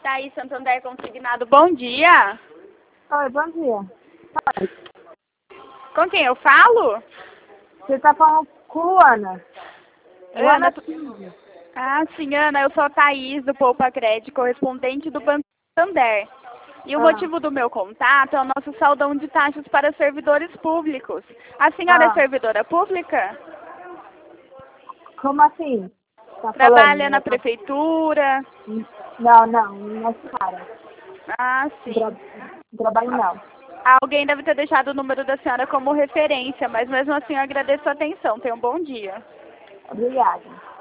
Thaís Santander Consignado, bom dia. Oi, bom dia. Oi. Com quem eu falo? Você tá falando com Ana. Ana. Silva. Ah, sim, Ana, eu sou a Thaís do Poupa Crédito, correspondente do Banco Santander. E o motivo do meu contato é o nosso saldão de taxas para servidores públicos. A senhora é servidora pública? Como assim? Tá Trabalha falando? na prefeitura? Não é cara. Ah, sim. Trabalho não. Alguém deve ter deixado o número da senhora como referência, mas mesmo assim eu agradeço a atenção. Tenha um bom dia. Obrigada.